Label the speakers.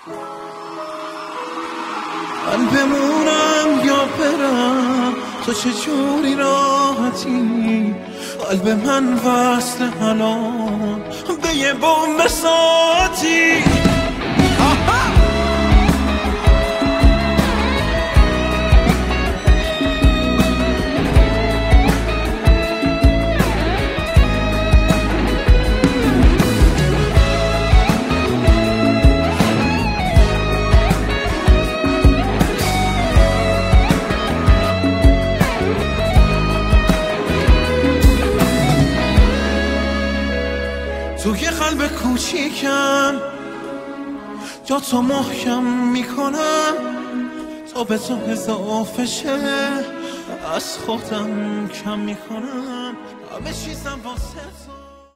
Speaker 1: من بمونم یا برم تو چه جوری راحتی قلب من وصل الان به یه بمب ساعتی توی قلب کوچیکم جا تو محکم میکنم تا به تو اضافه شه از خودم کم میکنم همه چیزم واسه تو